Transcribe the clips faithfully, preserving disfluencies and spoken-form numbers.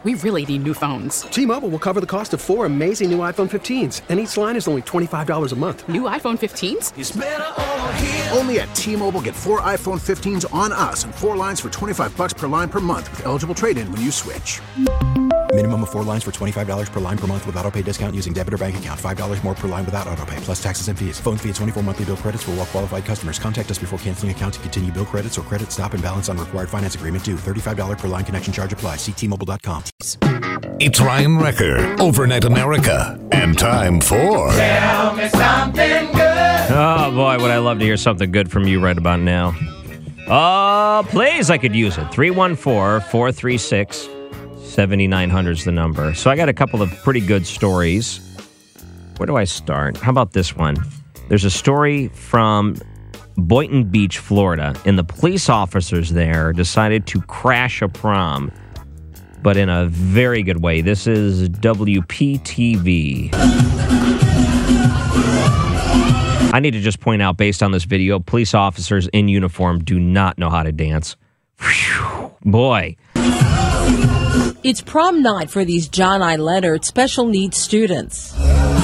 We really need new phones. T-Mobile will cover the cost of four amazing new iPhone fifteens, and each line is only twenty-five dollars a month. New iPhone fifteens? It's better over here. Only at T-Mobile, get four iPhone fifteens on us and four lines for twenty-five dollars per line per month with eligible trade-in when you switch. Minimum of four lines for twenty-five dollars per line per month with autopay discount using debit or bank account. five dollars more per line without autopay, plus taxes and fees. Phone fee at twenty-four monthly bill credits for well-qualified customers. Contact us before canceling account to continue bill credits or credit stop and balance on required finance agreement due. thirty-five dollars per line connection charge applies. See T Mobile dot com. It's Ryan Wrecker, Overnight America, and time for... Tell me something good. Oh, boy, would I love to hear something good from you right about now. Oh, please, I could use it. three one four, four three six, seven nine zero zero is the number. So I got a couple of pretty good stories. Where do I start? How about this one? There's a story from Boynton Beach, Florida, and the police officers there decided to crash a prom, but in a very good way. This is W P T V. I need to just point out, based on this video, police officers in uniform do not know how to dance. Whew, boy. It's prom night for these John I. Leonard special needs students.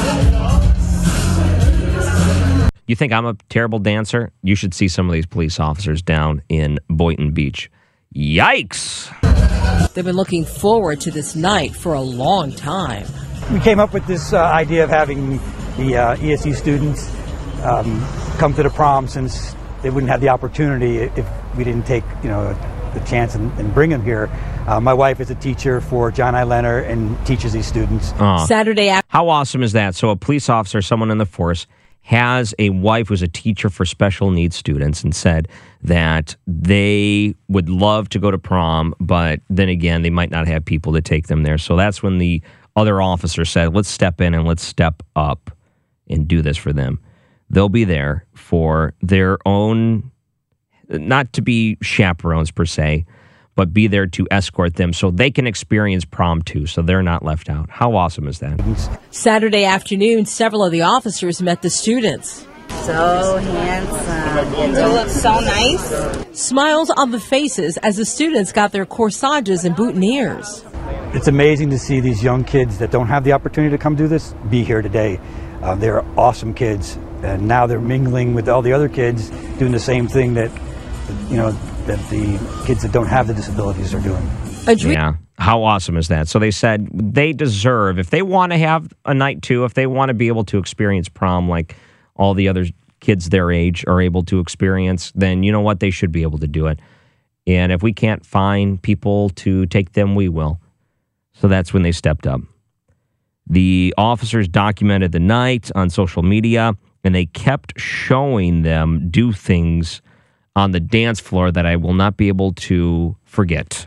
You think I'm a terrible dancer? You should see some of these police officers down in Boynton Beach. Yikes! They've been looking forward to this night for a long time. We came up with this uh, idea of having the uh, E S E students um, come to the prom, since they wouldn't have the opportunity if we didn't take, you know, the chance and, and bring them here. Uh, my wife is a teacher for John I. Leonard and teaches these students. Oh. Saturday after. How awesome is that? So a police officer, someone in the force, has a wife who's a teacher for special needs students and said that they would love to go to prom, but then again, they might not have people to take them there. So that's when the other officer said, let's step in and let's step up and do this for them. They'll be there for their own, not to be chaperones per se, but be there to escort them so they can experience prom too, so they're not left out. How awesome is that? Saturday afternoon, several of the officers met the students. So handsome. You look so nice. Smiles on the faces as the students got their corsages and boutonnieres. It's amazing to see these young kids that don't have the opportunity to come do this be here today. Uh, they're awesome kids, and now they're mingling with all the other kids doing the same thing that, you know, that the kids that don't have the disabilities are doing. Yeah. How awesome is that? So they said they deserve, if they want to have a night too, if they want to be able to experience prom like all the other kids their age are able to experience, then you know what? They should be able to do it. And if we can't find people to take them, we will. So that's when they stepped up. The officers documented the night on social media, and they kept showing them do things on the dance floor that I will not be able to forget.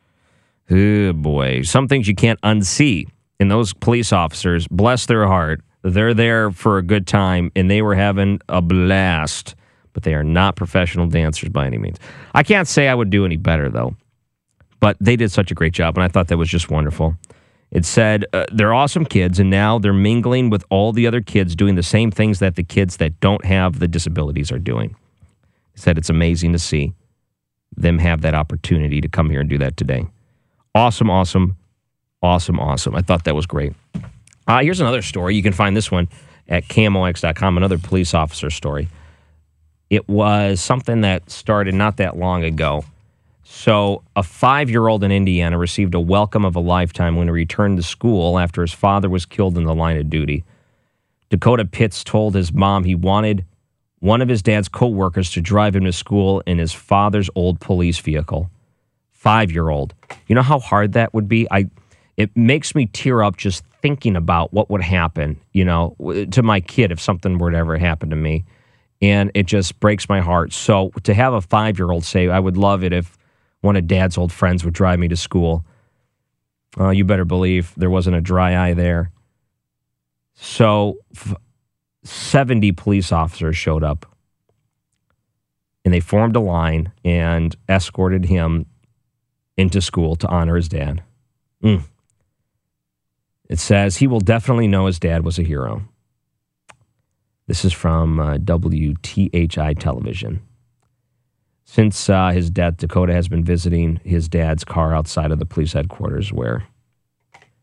Oh, boy. Some things you can't unsee. And those police officers, bless their heart, they're there for a good time, and they were having a blast. But they are not professional dancers by any means. I can't say I would do any better, though. But they did such a great job, and I thought that was just wonderful. It said uh, they're awesome kids, and now they're mingling with all the other kids doing the same things that the kids that don't have the disabilities are doing. It said it's amazing to see them have that opportunity to come here and do that today. Awesome, awesome, awesome, awesome. I thought that was great. Uh, here's another story. You can find this one at K M O X dot com, another police officer story. It was something that started not that long ago. So a five-year-old in Indiana received a welcome of a lifetime when he returned to school after his father was killed in the line of duty. Dakota Pitts told his mom he wanted one of his dad's co-workers to drive him to school in his father's old police vehicle. Five-year-old. You know how hard that would be? I. It makes me tear up just thinking about what would happen, you know, to my kid if something were to ever happen to me. And it just breaks my heart. So to have a five-year-old say, I would love it if one of Dad's old friends would drive me to school. Uh, you better believe there wasn't a dry eye there. So f- seventy police officers showed up. And they formed a line and escorted him into school to honor his dad. Mm. It says he will definitely know his dad was a hero. This is from uh, W T H I television. Since uh, his death, Dakota has been visiting his dad's car outside of the police headquarters where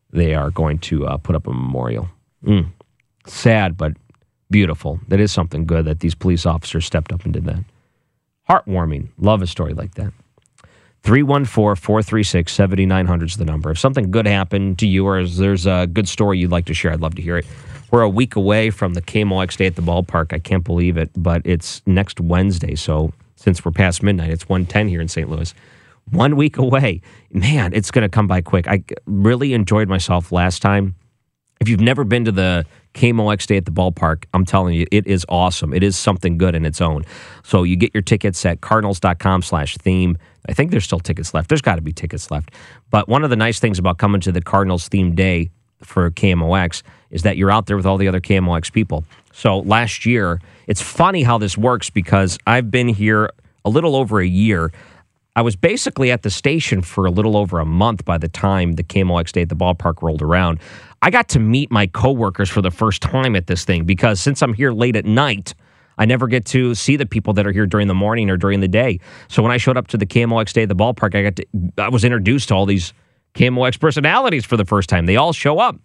they are going to uh, put up a memorial. Mm. Sad, but beautiful. That is something good that these police officers stepped up and did that. Heartwarming. Love a story like that. three one four, four three six, seven nine zero zero is the number. If something good happened to you or if there's a good story you'd like to share, I'd love to hear it. We're a week away from the K M O X Day at the ballpark. I can't believe it, but it's next Wednesday. So since we're past midnight, it's one ten here in Saint Louis. One week away. Man, it's going to come by quick. I really enjoyed myself last time. If you've never been to the K M O X Day at the ballpark, I'm telling you, it is awesome. It is something good in its own. So you get your tickets at cardinals.com slash theme. I think there's still tickets left. There's got to be tickets left. But one of the nice things about coming to the Cardinals themed day for K M O X is that you're out there with all the other K M O X people. So last year, it's funny how this works because I've been here a little over a year. I was basically at the station for a little over a month by the time the K M O X Day at the ballpark rolled around. I got to meet my coworkers for the first time at this thing because since I'm here late at night, I never get to see the people that are here during the morning or during the day. So when I showed up to the K M O X Day at the ballpark, I got to, I was introduced to all these K M O X personalities for the first time. They all show up.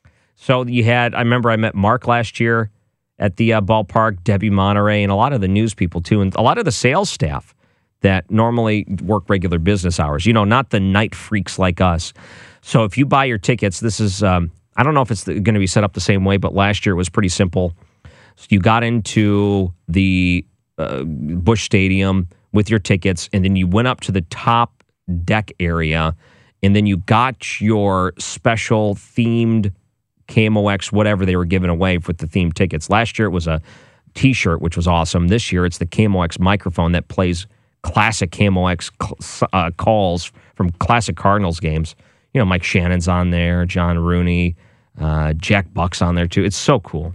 So you had, I remember I met Mark last year at the uh, ballpark, Debbie Monterey, and a lot of the news people too, and a lot of the sales staff that normally work regular business hours. You know, not the night freaks like us. So if you buy your tickets, this is, um, I don't know if it's going to be set up the same way, but last year it was pretty simple. So you got into the uh, Busch Stadium with your tickets, and then you went up to the top deck area, and then you got your special themed K M O X, whatever they were giving away with the themed tickets. Last year it was a T-shirt, which was awesome. This year it's the K M O X microphone that plays classic K M O X uh, calls from classic Cardinals games. You know, Mike Shannon's on there, John Rooney, uh, Jack Buck's on there too. It's so cool.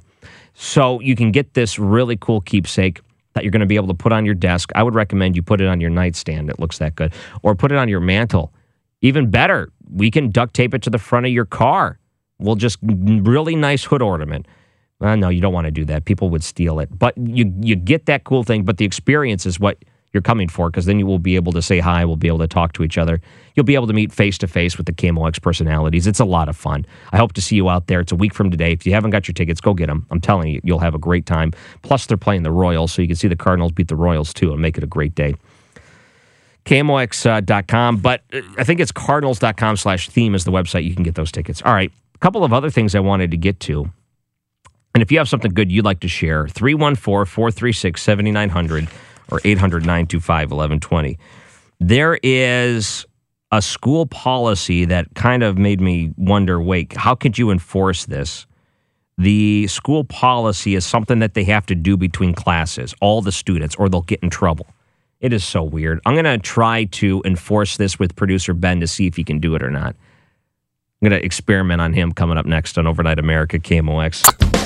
So you can get this really cool keepsake that you're going to be able to put on your desk. I would recommend you put it on your nightstand. It looks that good. Or put it on your mantle. Even better, we can duct tape it to the front of your car. We'll just really nice hood ornament. Uh, no, you don't want to do that. People would steal it. But you you get that cool thing, but the experience is what you're coming for, because then you will be able to say hi. We'll be able to talk to each other. You'll be able to meet face-to-face with the K M O X personalities. It's a lot of fun. I hope to see you out there. It's a week from today. If you haven't got your tickets, go get them. I'm telling you, you'll have a great time. Plus, they're playing the Royals, so you can see the Cardinals beat the Royals, too, and make it a great day. K M O X dot com, but I think it's cardinals.com slash theme is the website. You can get those tickets. All right, a couple of other things I wanted to get to. And if you have something good you'd like to share, three one four, four three six, seven nine zero zero or eight hundred, nine two five, one one two zero. There is a school policy that kind of made me wonder, wait, how could you enforce this? The school policy is something that they have to do between classes, all the students, or they'll get in trouble. It is so weird. I'm going to try to enforce this with producer Ben to see if he can do it or not. I'm going to experiment on him coming up next on Overnight America, K M O X.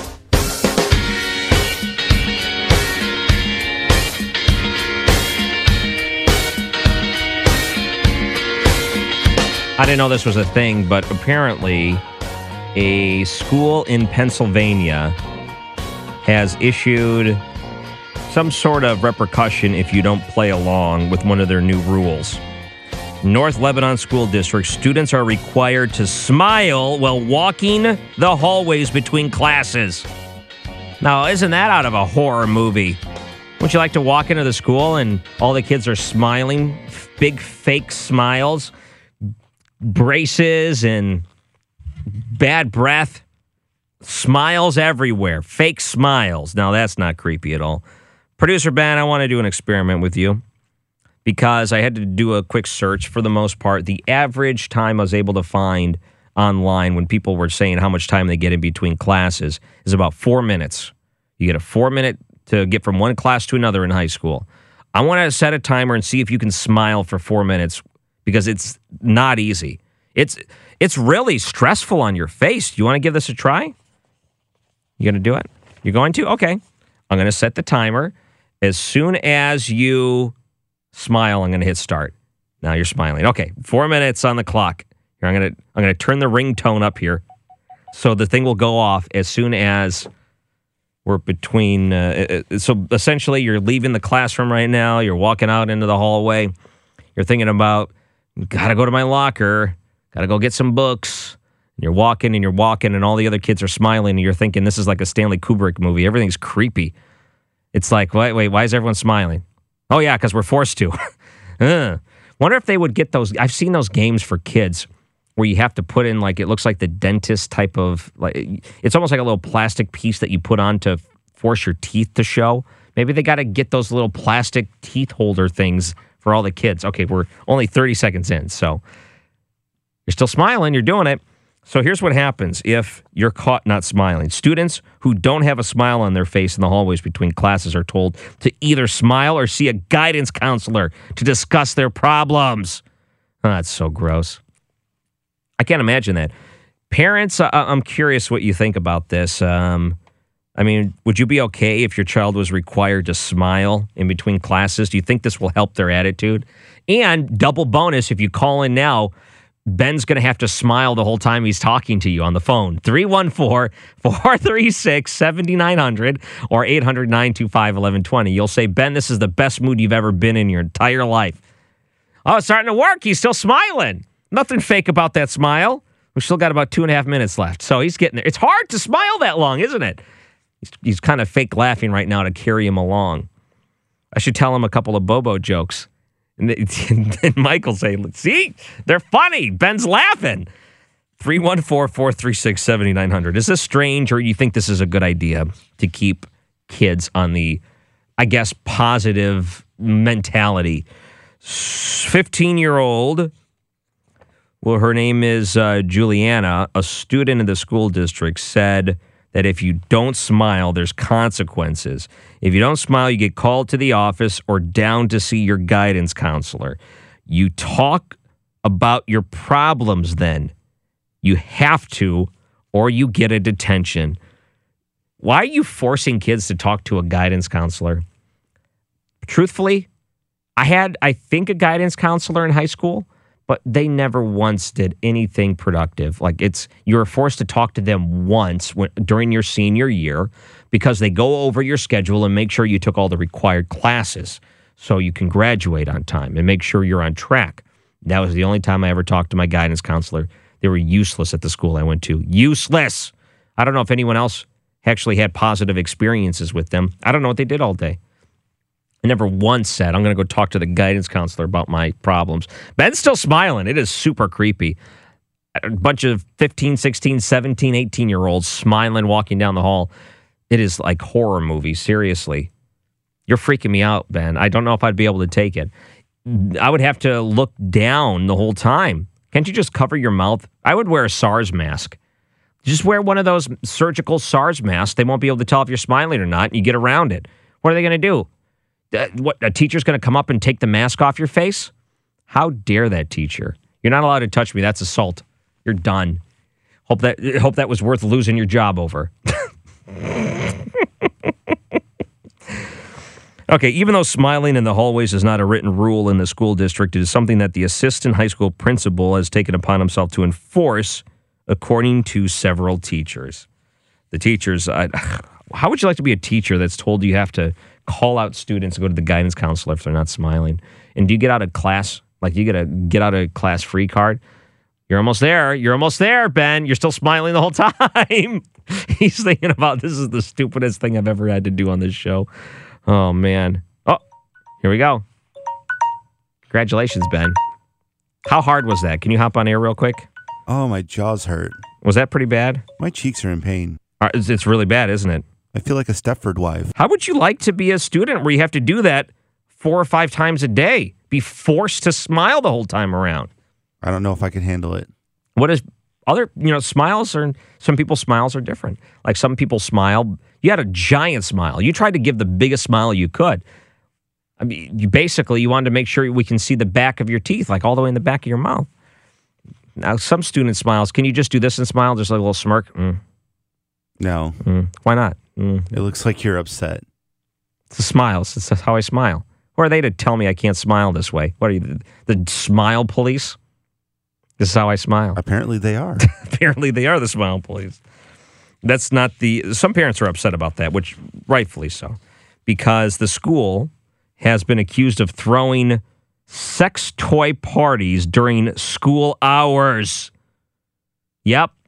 I didn't know this was a thing, but apparently a school in Pennsylvania has issued some sort of repercussion if you don't play along with one of their new rules. North Lebanon School District, students are required to smile while walking the hallways between classes. Now, isn't that out of a horror movie? Wouldn't you like to walk into the school and all the kids are smiling, big fake smiles, braces and bad breath, smiles everywhere, fake smiles. Now, that's not creepy at all. Producer Ben, I want to do an experiment with you because I had to do a quick search. For the most part, the average time I was able to find online when people were saying how much time they get in between classes is about four minutes. You get a four minute to get from one class to another in high school. I want to set a timer and see if you can smile for four minutes because it's not easy. It's it's really stressful on your face. Do you want to give this a try? You going to do it? You're going to? Okay. I'm going to set the timer. As soon as you smile, I'm going to hit start. Now you're smiling. Okay, four minutes on the clock. Here, I'm going to I'm going to turn the ringtone up here, so the thing will go off as soon as we're between. Uh, so essentially, you're leaving the classroom right now. You're walking out into the hallway. You're thinking about, gotta go to my locker. Gotta go get some books. And you're walking and you're walking and all the other kids are smiling and you're thinking this is like a Stanley Kubrick movie. Everything's creepy. It's like, wait, wait, why is everyone smiling? Oh, yeah, because we're forced to. uh. Wonder if they would get those. I've seen those games for kids where you have to put in, like, it looks like the dentist type of, like, it's almost like a little plastic piece that you put on to force your teeth to show. Maybe they got to get those little plastic teeth holder things for all the kids. Okay, we're only thirty seconds in, so you're still smiling, you're doing it. So here's what happens if you're caught not smiling. Students who don't have a smile on their face in the hallways between classes are told to either smile or see a guidance counselor to discuss their problems. Oh, that's so gross. I can't imagine that. Parents, uh, I'm curious what you think about this. Um, I mean, would you be okay if your child was required to smile in between classes? Do you think this will help their attitude? And double bonus, if you call in now, Ben's going to have to smile the whole time he's talking to you on the phone. three one four, four three six, seven nine zero zero or eight hundred, nine two five, one one two zero. You'll say, Ben, this is the best mood you've ever been in your entire life. Oh, it's starting to work. He's still smiling. Nothing fake about that smile. We've still got about two and a half minutes left. So he's getting there. It's hard to smile that long, isn't it? He's, he's kind of fake laughing right now to carry him along. I should tell him a couple of Bobo jokes. And then Michael say, see, they're funny. Ben's laughing. three one four, four three six, seven nine zero zero. Is this strange, or you think this is a good idea to keep kids on the, I guess, positive mentality? fifteen-year-old, well, her name is uh, Juliana, a student in the school district, said that if you don't smile, there's consequences. If you don't smile, you get called to the office or down to see your guidance counselor. You talk about your problems then. You have to, or you get a detention. Why are you forcing kids to talk to a guidance counselor? Truthfully, I had, I think, a guidance counselor in high school, but they never once did anything productive. Like, it's, you were forced to talk to them once when, during your senior year, because they go over your schedule and make sure you took all the required classes so you can graduate on time and make sure you're on track. That was the only time I ever talked to my guidance counselor. They were useless at the school I went to. Useless. I don't know if anyone else actually had positive experiences with them. I don't know what they did all day. I never once said, I'm going to go talk to the guidance counselor about my problems. Ben's still smiling. It is super creepy. A bunch of fifteen, sixteen, seventeen, eighteen-year-olds smiling, walking down the hall. It is like horror movie, seriously. You're freaking me out, Ben. I don't know if I'd be able to take it. I would have to look down the whole time. Can't you just cover your mouth? I would wear a SARS mask. Just wear one of those surgical SARS masks. They won't be able to tell if you're smiling or not, and you get around it. What are they going to do? Uh, what, a teacher's going to come up and take the mask off your face? How dare that teacher? You're not allowed to touch me. That's assault. You're done. Hope that hope that was worth losing your job over. Okay, even though smiling in the hallways is not a written rule in the school district, it is something that the assistant high school principal has taken upon himself to enforce, according to several teachers. The teachers, I, how would you like to be a teacher that's told you have to call out students and go to the guidance counselor if they're not smiling? And do you get out of class, like you get a get out of class free card? You're almost there. You're almost there, Ben. You're still smiling the whole time. He's thinking about, this is the stupidest thing I've ever had to do on this show. Oh, man. Oh, here we go. Congratulations, Ben. How hard was that? Can you hop on air real quick? Oh, my jaws hurt. Was that pretty bad? My cheeks are in pain. Uh, It's it's really bad, isn't it? I feel like a Stepford wife. How would you like to be a student where you have to do that four or five times a day? Be forced to smile the whole time around? I don't know if I can handle it. What is other, you know, smiles are, some people's smiles are different. Like some people smile, you had a giant smile. You tried to give the biggest smile you could. I mean, you basically, you wanted to make sure we can see the back of your teeth, like all the way in the back of your mouth. Now, some student smiles, can you just do this and smile? Just like a little smirk? Mm. No. Mm. Why not? Mm. It looks like you're upset. It's the smiles. It's how I smile. Who are they to tell me I can't smile this way? What are you, the, the smile police? This is how I smile. Apparently they are. Apparently they are the smile police. That's not the... Some parents are upset about that, which rightfully so, because the school has been accused of throwing sex toy parties during school hours. Yep,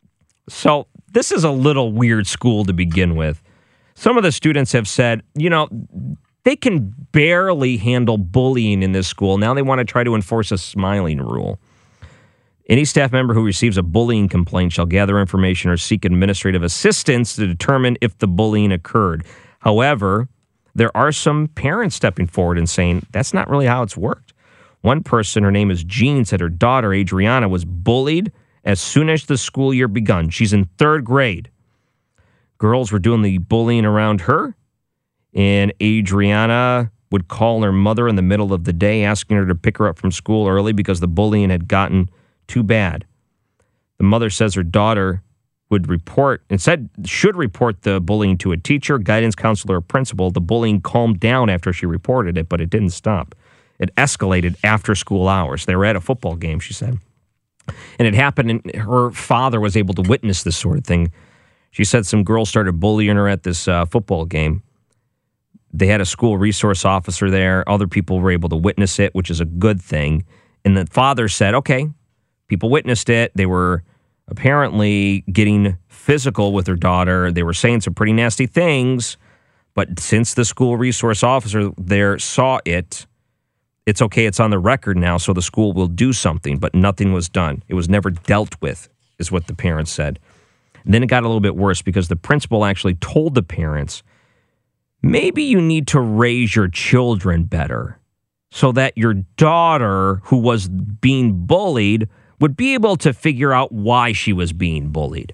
So this is a little weird school to begin with. Some of the students have said, you know, they can barely handle bullying in this school. Now they want to try to enforce a smiling rule. Any staff member who receives a bullying complaint shall gather information or seek administrative assistance to determine if the bullying occurred. However, there are some parents stepping forward and saying that's not really how it's worked. One person, her name is Jean, said her daughter, Adriana, was bullied as soon as the school year begun. She's in third grade. Girls were doing the bullying around her, and Adriana would call her mother in the middle of the day asking her to pick her up from school early because the bullying had gotten too bad. The mother says her daughter would report, and said should report the bullying to a teacher, guidance counselor, or principal. The bullying calmed down after she reported it, but it didn't stop. It escalated after school hours. They were at a football game, she said. And it happened, and her father was able to witness this sort of thing. She said some girls started bullying her at this uh, football game. They had a school resource officer there. Other people were able to witness it, which is a good thing. And the father said, okay, people witnessed it. They were apparently getting physical with her daughter. They were saying some pretty nasty things. But since the school resource officer there saw it, it's okay. It's on the record now, so the school will do something. But nothing was done. It was never dealt with, is what the parents said. And then it got a little bit worse because the principal actually told the parents, maybe you need to raise your children better so that your daughter, who was being bullied, would be able to figure out why she was being bullied.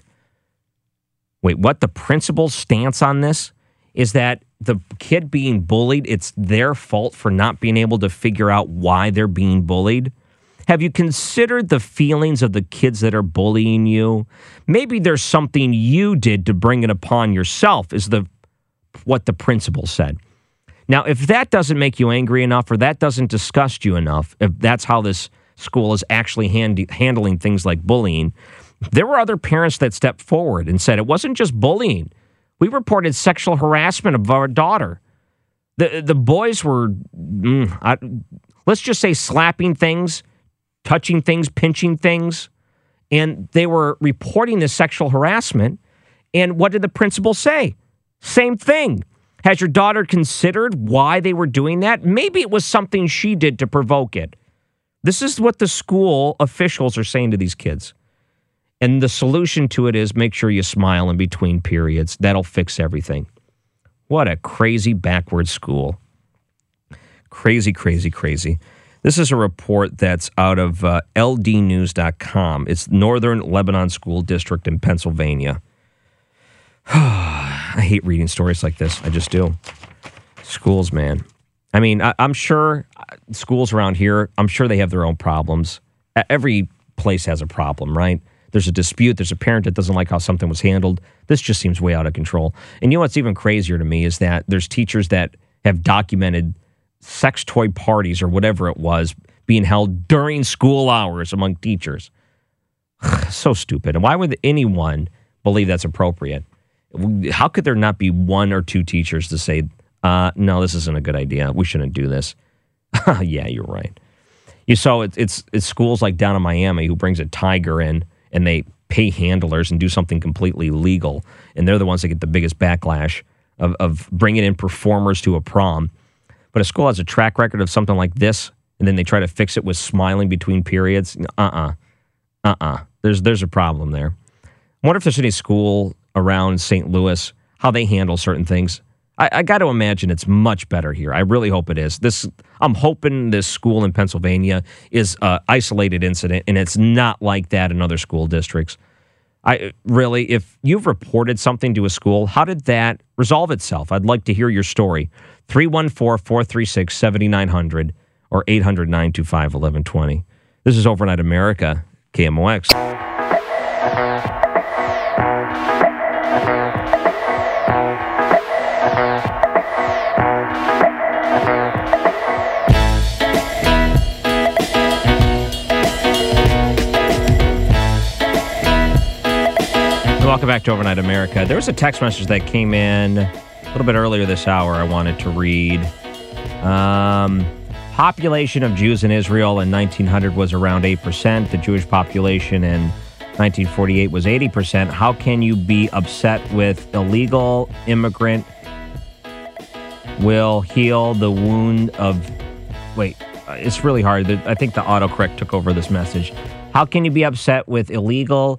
Wait, what? The principal's stance on this is that the kid being bullied, it's their fault for not being able to figure out why they're being bullied? Have you considered the feelings of the kids that are bullying you? Maybe there's something you did to bring it upon yourself, is the what the principal said. Now, if that doesn't make you angry enough, or that doesn't disgust you enough, if that's how this school is actually hand- handling things like bullying, there were other parents that stepped forward and said it wasn't just bullying. We reported sexual harassment of our daughter. The the boys were, mm, I, let's just say, slapping things, touching things, pinching things, and they were reporting this sexual harassment. And what did the principal say? Same thing. Has your daughter considered why they were doing that? Maybe it was something she did to provoke it. This is what the school officials are saying to these kids. And the solution to it is make sure you smile in between periods. That'll fix everything. What a crazy backward school. Crazy, crazy, crazy. This is a report that's out of uh, L D news dot com. It's Northern Lebanon School District in Pennsylvania. I hate reading stories like this. I just do. Schools, man. I mean, I, I'm sure schools around here, I'm sure they have their own problems. Every place has a problem, right? There's a dispute. There's a parent that doesn't like how something was handled. This just seems way out of control. And you know what's even crazier to me is that there's teachers that have documented sex toy parties or whatever it was being held during school hours among teachers. So stupid. And why would anyone believe that's appropriate? How could there not be one or two teachers to say, uh, no, this isn't a good idea. We shouldn't do this. Yeah, you're right. You saw it, it's it's schools like down in Miami who brings a tiger in and they pay handlers and do something completely legal. And they're the ones that get the biggest backlash of, of bringing in performers to a prom. But a school has a track record of something like this, and then they try to fix it with smiling between periods. Uh-uh. Uh-uh. There's, there's a problem there. I wonder if there's any school around Saint Louis, how they handle certain things. I, I got to imagine it's much better here. I really hope it is. This, I'm hoping this school in Pennsylvania is an isolated incident, and it's not like that in other school districts. I really, if you've reported something to a school, how did that resolve itself? I'd like to hear your story. three one four, four three six, seven nine zero zero or eight hundred, nine two five, one one two zero. This is Overnight America, K M O X. Welcome back to Overnight America. There was a text message that came in a little bit earlier this hour I wanted to read. Um, population of Jews in Israel in nineteen hundred was around eight percent. The Jewish population in nineteen forty-eight was eighty percent. How can you be upset with illegal immigrant will heal the wound of... Wait, it's really hard. I think the autocorrect took over this message. How can you be upset with illegal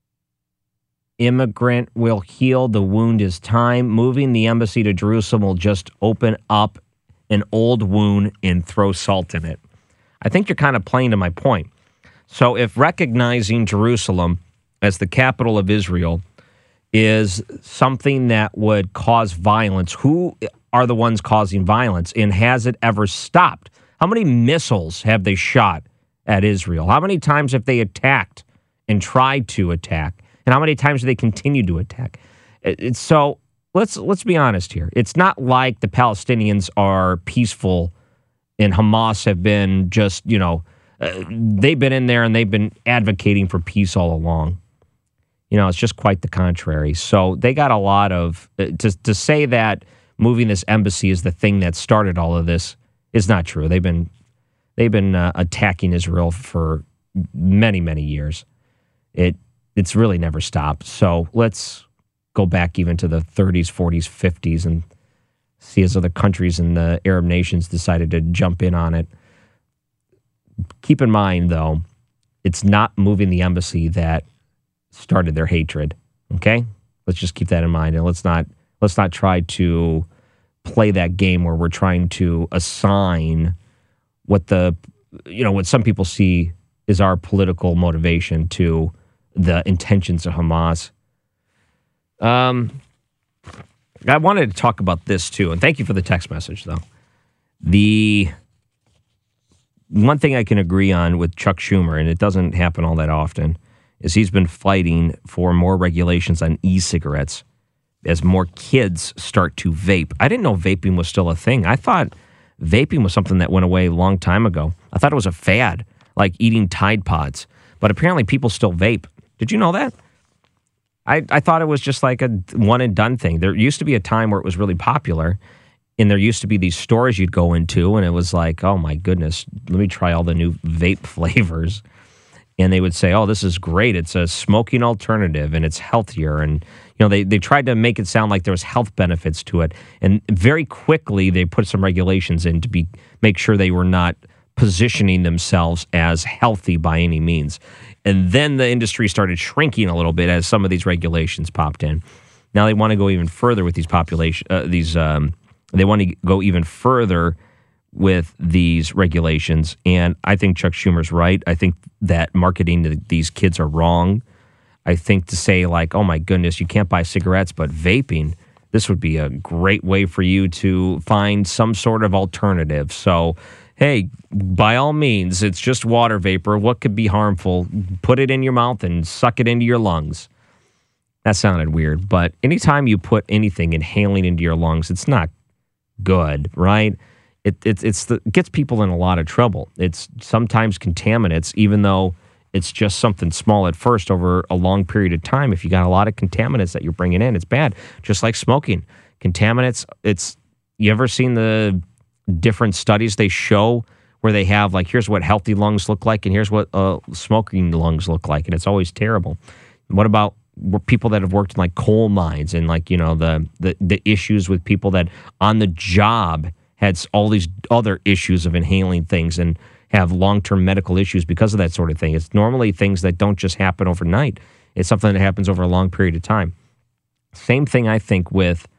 immigrant will heal the wound is time? Moving the embassy to Jerusalem will just open up an old wound and throw salt in it. I think you're kind of playing to my point. So if recognizing Jerusalem as the capital of Israel is something that would cause violence, who are the ones causing violence, and has it ever stopped? How many missiles have they shot at Israel? How many times have they attacked and tried to attack? And how many times do they continue to attack? It, it's so let's let's be honest here. It's not like the Palestinians are peaceful and Hamas have been just, you know, uh, they've been in there and they've been advocating for peace all along. You know, it's just quite the contrary. So they got a lot of, uh, to, to say that moving this embassy is the thing that started all of this is not true. They've been, they've been uh, attacking Israel for many, many years. It It's really never stopped. So let's go back even to the thirties, forties, fifties and see as other countries and the Arab nations decided to jump in on it. Keep in mind, though, it's not moving the embassy that started their hatred. Okay? Let's just keep that in mind. And let's not let's not try to play that game where we're trying to assign what the, you know, what some people see is our political motivation to the intentions of Hamas. Um, I wanted to talk about this too, and thank you for the text message, though. The one thing I can agree on with Chuck Schumer, and it doesn't happen all that often, is he's been fighting for more regulations on e-cigarettes as more kids start to vape. I didn't know vaping was still a thing. I thought vaping was something that went away a long time ago. I thought it was a fad, like eating Tide Pods. But apparently people still vape. Did you know that? I, I thought it was just like a one and done thing. There used to be a time where it was really popular, and there used to be these stores you'd go into, and it was like, oh my goodness, let me try all the new vape flavors. And they would say, oh, this is great. It's a smoking alternative, and it's healthier. And, you know, they, they tried to make it sound like there was health benefits to it. And very quickly, they put some regulations in to be make sure they were not positioning themselves as healthy by any means. And then the industry started shrinking a little bit as some of these regulations popped in. Now they want to go even further with these population, uh, these um, they want to go even further with these regulations. And I think Chuck Schumer's right. I think that marketing to these kids are wrong. I think to say like, oh my goodness, you can't buy cigarettes, but vaping, this would be a great way for you to find some sort of alternative. So, hey, by all means, it's just water vapor. What could be harmful? Put it in your mouth and suck it into your lungs. That sounded weird, but anytime you put anything inhaling into your lungs, it's not good, right? It, it, it's the, it gets people in a lot of trouble. It's sometimes contaminants, even though it's just something small at first over a long period of time. If you got a lot of contaminants that you're bringing in, it's bad. Just like smoking. Contaminants, it's, you ever seen the different studies they show where they have like, here's what healthy lungs look like and here's what uh, smoking lungs look like, and it's always terrible. What about people that have worked in like coal mines and like, you know, the the, the issues with people that on the job had all these other issues of inhaling things and have long-term medical issues because of that sort of thing. It's normally things that don't just happen overnight. It's something that happens over a long period of time. Same thing, I think, with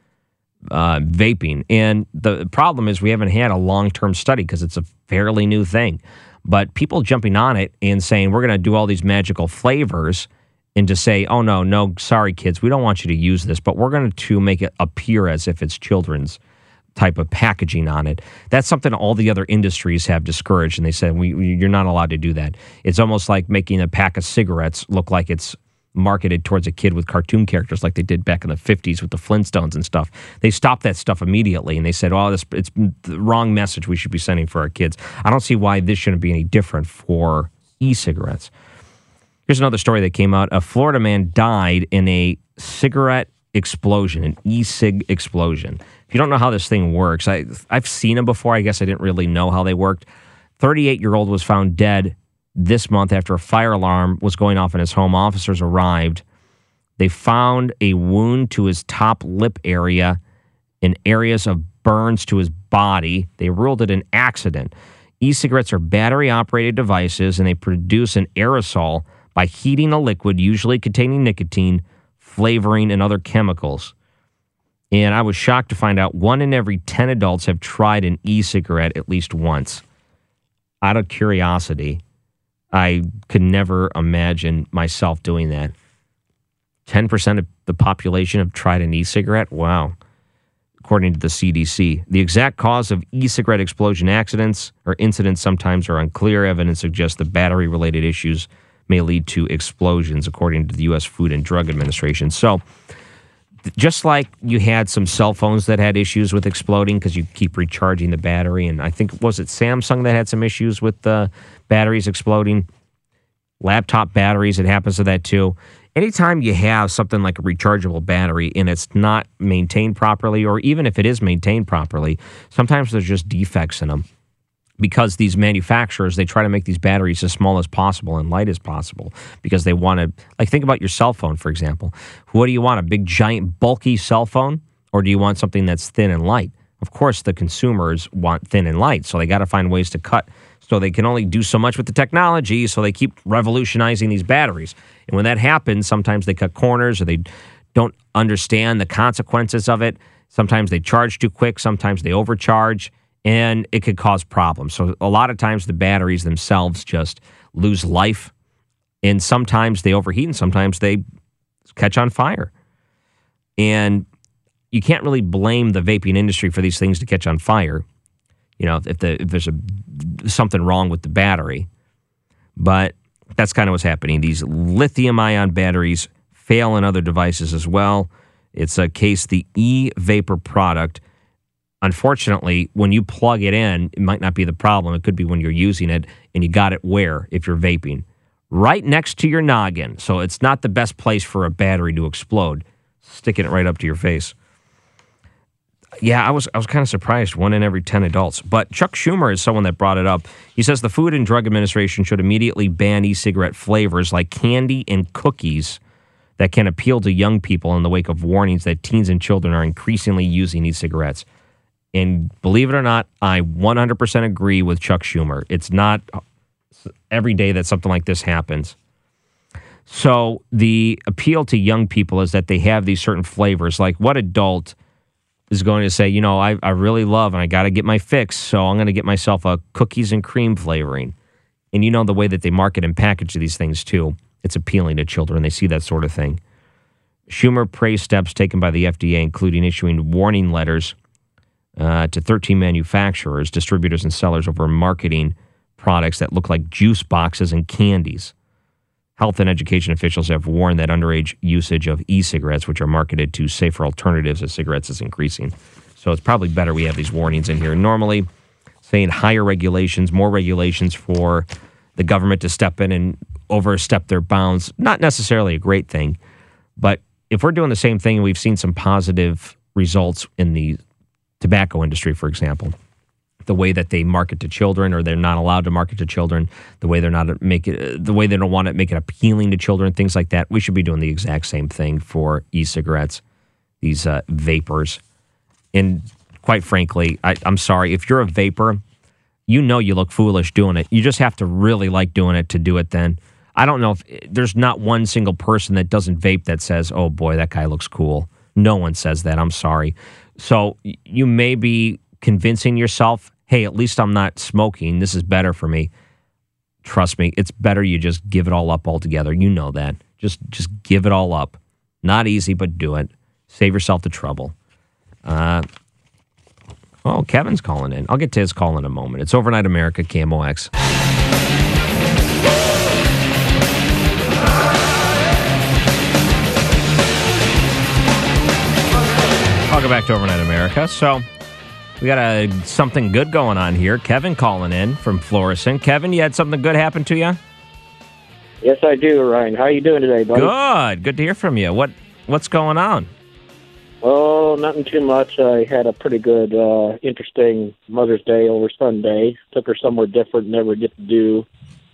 Uh, vaping. And the problem is we haven't had a long-term study because it's a fairly new thing. But people jumping on it and saying, we're going to do all these magical flavors, and to say, oh, no, no, sorry, kids, we don't want you to use this, but we're going to make it appear as if it's children's type of packaging on it. That's something all the other industries have discouraged, and they said, we, we, you're not allowed to do that. It's almost like making a pack of cigarettes look like it's marketed towards a kid with cartoon characters like they did back in the fifties with the Flintstones and stuff. They stopped that stuff immediately, and they said, oh, this, it's the wrong message we should be sending for our kids. I don't see why this shouldn't be any different for e-cigarettes. Here's another story that came out. A Florida man died in a cigarette explosion, an e-cig explosion. If you don't know how this thing works, I, I've seen them before. I guess I didn't really know how they worked. thirty-eight-year-old was found dead this month after a fire alarm was going off in his home. Officers arrived. They found a wound to his top lip area and areas of burns to his body. They ruled it an accident. E-cigarettes are battery-operated devices, and they produce an aerosol by heating a liquid, usually containing nicotine, flavoring, and other chemicals. And I was shocked to find out one in every ten adults have tried an e-cigarette at least once. Out of curiosity, I could never imagine myself doing that. ten percent of the population have tried an e-cigarette? Wow. According to the C D C. The exact cause of e-cigarette explosion accidents or incidents sometimes are unclear. Evidence suggests that battery-related issues may lead to explosions, according to the U S Food and Drug Administration. So, just like you had some cell phones that had issues with exploding because you keep recharging the battery, and I think, was it Samsung that had some issues with the batteries exploding? Laptop batteries, it happens to that too. Anytime you have something like a rechargeable battery and it's not maintained properly, or even if it is maintained properly, sometimes there's just defects in them. Because these manufacturers, they try to make these batteries as small as possible and light as possible because they want to, like, think about your cell phone, for example. What do you want, a big, giant, bulky cell phone? Or do you want something that's thin and light? Of course, the consumers want thin and light, so they got to find ways to cut. So they can only do so much with the technology, so they keep revolutionizing these batteries. And when that happens, sometimes they cut corners or they don't understand the consequences of it. Sometimes they charge too quick, sometimes they overcharge, and it could cause problems. So a lot of times the batteries themselves just lose life, and sometimes they overheat, and sometimes they catch on fire. And you can't really blame the vaping industry for these things to catch on fire. You know, if, the, if there's a, something wrong with the battery. But that's kind of what's happening. These lithium-ion batteries fail in other devices as well. It's a case, the e-vapor product. Unfortunately, when you plug it in, it might not be the problem. It could be when you're using it, and you got it where, if you're vaping? Right next to your noggin. So it's not the best place for a battery to explode. Sticking it right up to your face. Yeah, I was I was kind of surprised, one in every ten adults. But Chuck Schumer is someone that brought it up. He says the Food and Drug Administration should immediately ban e-cigarette flavors like candy and cookies that can appeal to young people in the wake of warnings that teens and children are increasingly using e-cigarettes. And believe it or not, I one hundred percent agree with Chuck Schumer. It's not every day that something like this happens. So the appeal to young people is that they have these certain flavors. Like, what adult is going to say, you know, I, I really love and I got to get my fix, so I'm going to get myself a cookies and cream flavoring. And you know the way that they market and package these things too. It's appealing to children. They see that sort of thing. Schumer praised steps taken by the F D A, including issuing warning letters uh, to thirteen manufacturers, distributors, and sellers over marketing products that look like juice boxes and candies. Health and education officials have warned that underage usage of e-cigarettes, which are marketed to safer alternatives as cigarettes, is increasing. So it's probably better we have these warnings in here. Normally, saying higher regulations, more regulations for the government to step in and overstep their bounds, not necessarily a great thing. But if we're doing the same thing, and we've seen some positive results in the tobacco industry, for example, the way that they market to children, or they're not allowed to market to children, the way they're not make it, the way they don't want to make it appealing to children, things like that. We should be doing the exact same thing for e-cigarettes, these uh, vapors. And quite frankly, I, I'm sorry, if you're a vapor, you know you look foolish doing it. You just have to really like doing it to do it then. I don't know if there's not one single person that doesn't vape that says, oh boy, that guy looks cool. No one says that. I'm sorry. So you may be convincing yourself, hey, at least I'm not smoking. This is better for me. Trust me, it's better you just give it all up altogether. You know that. Just just give it all up. Not easy, but do it. Save yourself the trouble. Uh, oh, Kevin's calling in. I'll get to his call in a moment. It's Overnight America, K M O X. Welcome back to Overnight America. So, we got a, something good going on here. Kevin calling in from Florissant. Kevin, you had something good happen to you? Yes, I do, Ryan. How are you doing today, buddy? Good. Good to hear from you. What What's going on? Oh, nothing too much. I had a pretty good, uh, interesting Mother's Day over Sunday. Took her somewhere different, never get to do.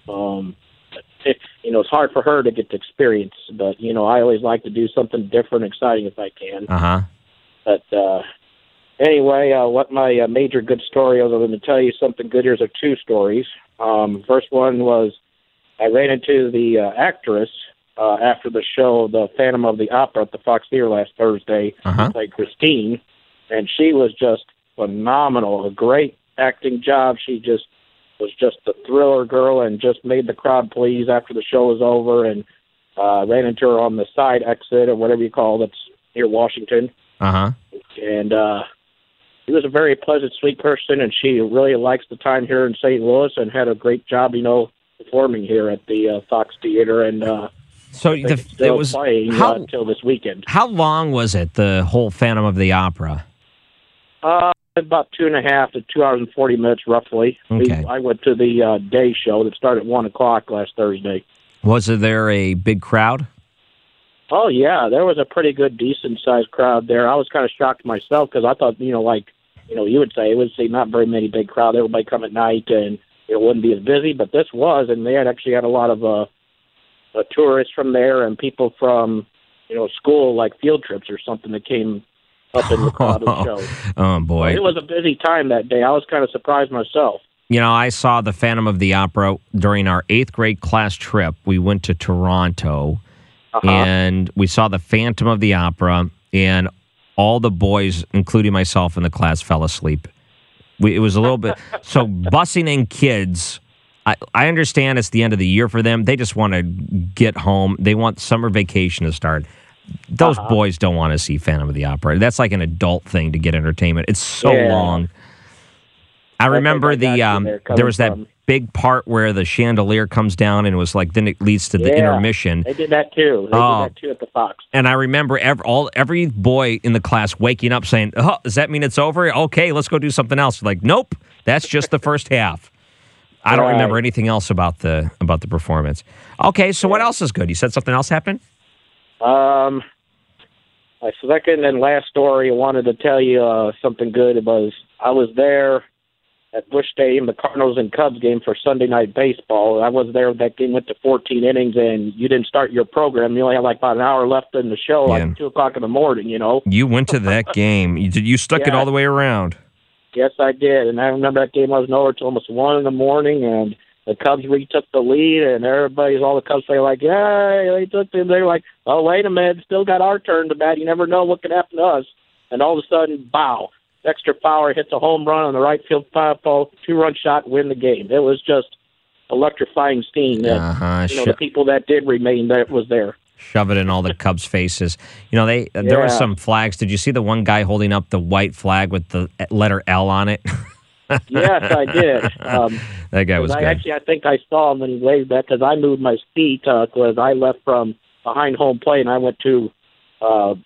Um, it, you know, it's hard for her to get to experience, but, you know, I always like to do something different, exciting if I can. Uh-huh. But uh, anyway, uh, what my uh, major good story is, I'm going to tell you something good. Here's are two stories. Um, first one was I ran into the uh, actress uh, after the show, The Phantom of the Opera at the Fox Theater last Thursday. Uh-huh. She played Christine, and she was just phenomenal. A great acting job. She just was just a thriller girl and just made the crowd please after the show was over, and uh, ran into her on the side exit or whatever you call it, that's near Washington. Uh-huh. And uh, she was a very pleasant, sweet person, and she really likes the time here in Saint Louis and had a great job, you know, performing here at the uh, Fox Theater. And uh, so I think the, it's still it was playing how, uh, until this weekend. How long was it, the whole Phantom of the Opera? Uh, about two and a half to two hours and forty minutes, roughly. Okay. We, I went to the uh, day show that started at one o'clock last Thursday. Was there a big crowd? Oh, yeah, there was a pretty good, decent-sized crowd there. I was kind of shocked myself because I thought, you know, like, you know, you would say, it would say not very many big crowd. Everybody come at night and it wouldn't be as busy, but this was, and they had actually had a lot of uh, uh, tourists from there and people from, you know, school, like field trips or something that came up in the crowd of the show. Oh, boy. So it was a busy time that day. I was kind of surprised myself. You know, I saw the Phantom of the Opera during our eighth grade class trip. We went to Toronto, uh-huh. and we saw the Phantom of the Opera, and all the boys, including myself in the class, fell asleep. We, it was a little bit... So busing in kids, I, I understand it's the end of the year for them. They just want to get home. They want summer vacation to start. Those uh-huh. boys don't want to see Phantom of the Opera. That's like an adult thing to get entertainment. It's so yeah. long. I remember I the um, there, there was that from. big part where the chandelier comes down and it was like then it leads to the yeah, intermission. They did that too. They oh. did that too at the Fox. And I remember every, all every boy in the class waking up saying, "Oh, does that mean it's over? Okay, let's go do something else." Like, nope, that's just the first half. I don't right. remember anything else about the about the performance. Okay, so yeah. what else is good? You said something else happened? Um, my second and last story, I wanted to tell you uh, something good. It was I was there at Busch Stadium, the Cardinals and Cubs game for Sunday Night Baseball. I was there. That game went to fourteen innings, and you didn't start your program. You only had like about an hour left in the show, yeah. like two o'clock in the morning, you know. You went to that game. You, you stuck yeah. it all the way around. Yes, I did. And I remember that game wasn't over until almost one in the morning, and the Cubs retook the lead, and everybody's, all the Cubs were like, yeah, they took them. They were like, oh, wait a minute, still got our turn to bat. You never know what could happen to us. And all of a sudden, bow. Dexter Fowler hits a home run on the right field foul pole, two-run shot, win the game. It was just electrifying scene. That, uh-huh. you know, the people that did remain that was there. Shove it in all the Cubs' faces. You know, they yeah. there were some flags. Did you see the one guy holding up the white flag with the letter L on it? Yes, I did. Um, that guy was I, good. Actually, I think I saw him when he waved that because I moved my seat because uh, I left from behind home plate and I went to uh,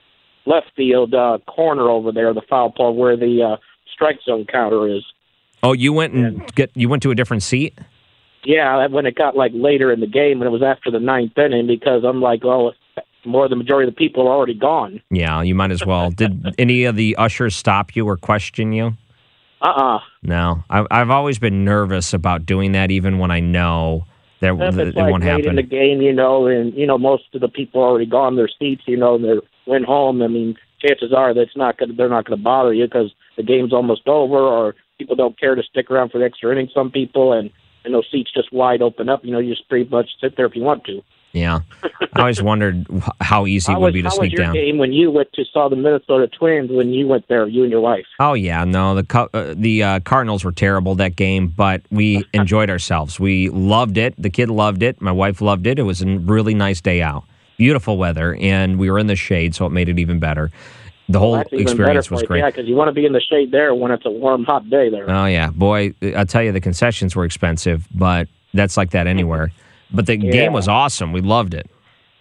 left field uh, corner over there, the foul pole where the uh, strike zone counter is. Oh, you went and, and get you went to a different seat? Yeah, when it got like later in the game and it was after the ninth inning because I'm like, well, more than the majority of the people are already gone. Yeah, you might as well. Did any of the ushers stop you or question you? Uh-uh. No. I, I've always been nervous about doing that, even when I know that, that it like won't late happen. In the game, you know, and, you know, most of the people are already gone their seats, you know, and they went home. I mean, chances are that's not gonna, they're not going to bother you because the game's almost over or people don't care to stick around for the extra inning, some people, and, and those seats just wide open up. You know, you just pretty much sit there if you want to. Yeah. I always wondered how easy it would be to sneak down. How was your game when you went to saw the Minnesota Twins when you went there, you and your wife? Oh, yeah. No, the uh, the uh, Cardinals were terrible that game, but we enjoyed ourselves. We loved it. The kid loved it. My wife loved it. It was a really nice day out. Beautiful weather, and we were in the shade, so it made it even better. The whole well, experience was you. great. Yeah, because you want to be in the shade there when it's a warm, hot day there. Oh, yeah. Boy, I'll tell you, the concessions were expensive, but that's like that anywhere. But the yeah. game was awesome. We loved it.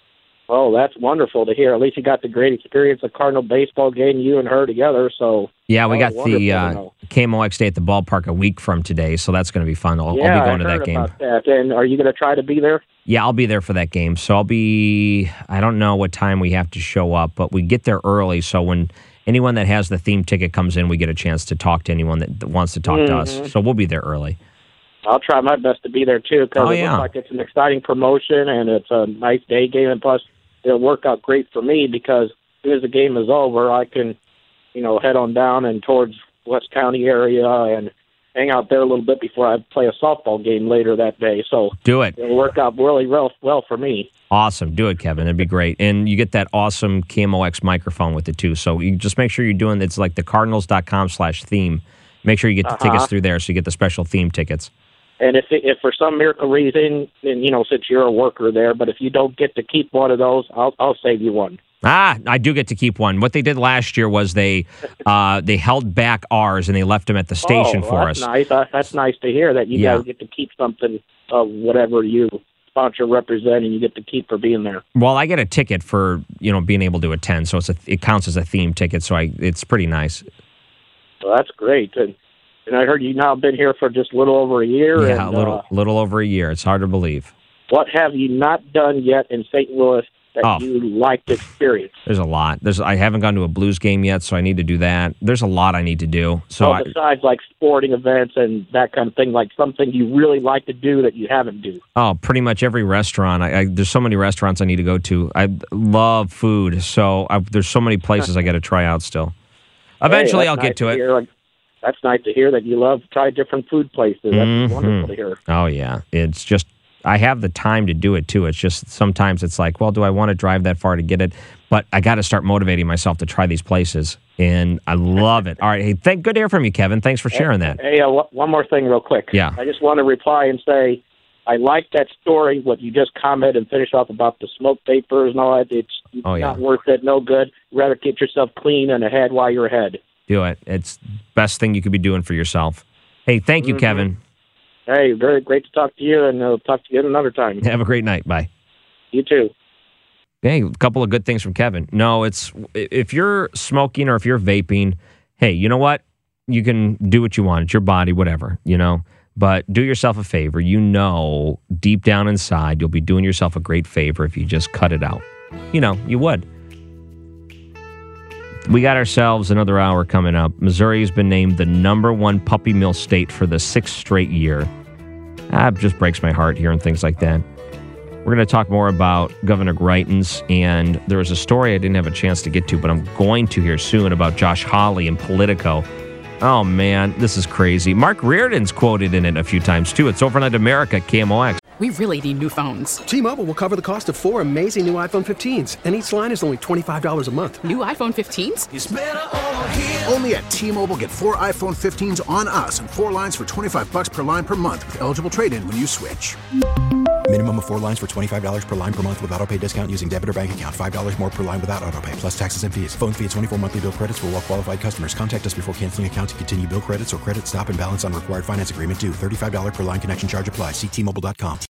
Oh, that's wonderful to hear. At least you got the great experience of Cardinal baseball game, you and her together. So yeah, we got the uh, K M O X Day at the ballpark a week from today, so that's going to be fun. I'll, yeah, I'll be going I to heard that game. About that. And are you going to try to be there? Yeah, I'll be there for that game. So I'll be, I don't know what time we have to show up, but we get there early. So when anyone that has the theme ticket comes in, we get a chance to talk to anyone that, that wants to talk mm-hmm. to us. So we'll be there early. I'll try my best to be there too because Oh, it yeah. looks like it's an exciting promotion and it's a nice day game, and plus it'll work out great for me because as soon as the game is over, I can, you know, head on down and towards West County area and hang out there a little bit before I play a softball game later that day. So Do it. it'll work out really well, well for me. Awesome. Do it, Kevin. It'd be great. And you get that awesome K M O X microphone with it, too. So you just make sure you're doing it's like the cardinals.com slash theme. Make sure you get the Uh-huh. tickets through there so you get the special theme tickets. And if if for some miracle reason, and you know, since you're a worker there, but if you don't get to keep one of those, I'll I'll save you one. Ah, I do get to keep one. What they did last year was they uh, they held back ours and they left them at the station oh, for that's us. Nice. Uh, that's nice to hear that you Yeah. guys get to keep something of whatever you sponsor, represent, and you get to keep for being there. Well, I get a ticket for you know being able to attend, so it's a, it counts as a theme ticket. So I it's pretty nice. Well, that's great. And and I heard you now been here for just a little over a year. Yeah, and, a little Uh, little over a year. It's hard to believe. what have you not done yet in Saint Louis that Oh. you like to experience? There's a lot. There's I haven't gone to a Blues game yet, so I need to do that. There's a lot I need to do. So oh, I, besides like sporting events and that kind of thing, like something you really like to do that you haven't do. oh, pretty much every restaurant. I, I there's so many restaurants I need to go to. I love food, so I, there's so many places I got to try out still. Eventually, Hey, I'll that's get to nice it. hear. Like, that's nice to hear that you love to try different food places. That's Mhm. wonderful to hear. Oh yeah, it's just I have the time to do it too. It's just sometimes it's like, well, do I want to drive that far to get it? But I got to start motivating myself to try these places, and I love it. All right, hey, thank good to hear from you, Kevin. Thanks for sharing that. Hey, uh, one more thing real quick. Yeah. I just want to reply and say I like that story, what you just commented and finish off about the smoke vapors and all that. It's Oh, yeah. not worth it, no good. Rather get yourself clean and ahead while you're ahead. Do it. It's the best thing you could be doing for yourself. Hey, thank you, Mhm. Kevin. Hey, very great to talk to you, and I'll talk to you another time. Have a great night. Bye. You too. Hey, a couple of good things from Kevin. No, it's if you're smoking or if you're vaping, hey, you know what? You can do what you want. It's your body, whatever, you know. But do yourself a favor. You know, deep down inside, you'll be doing yourself a great favor if you just cut it out. You know, you would. We got ourselves another hour coming up. Missouri has been named the number one puppy mill state for the sixth straight year. That just breaks my heart hearing things like that. We're going to talk more about Governor Greitens, and there was a story I didn't have a chance to get to, but I'm going to here soon about Josh Hawley and Politico. Oh, man, this is crazy. Mark Reardon's quoted in it a few times, too. It's Overnight America at K M O X. We really need new phones. T-Mobile will cover the cost of four amazing new iPhone fifteens, and each line is only twenty-five dollars a month. New iPhone fifteens? It's better over here. Only at T-Mobile, get four iPhone fifteens on us and four lines for twenty-five bucks per line per month with eligible trade-in when you switch. Minimum of four lines for twenty-five dollars per line per month with autopay discount using debit or bank account. five dollars more per line without autopay, plus taxes and fees. Phone fee at twenty-four monthly bill credits for well-qualified customers. Contact us before canceling account to continue bill credits or credit stop and balance on required finance agreement due. thirty-five dollars per line connection charge applies. See T Mobile dot com.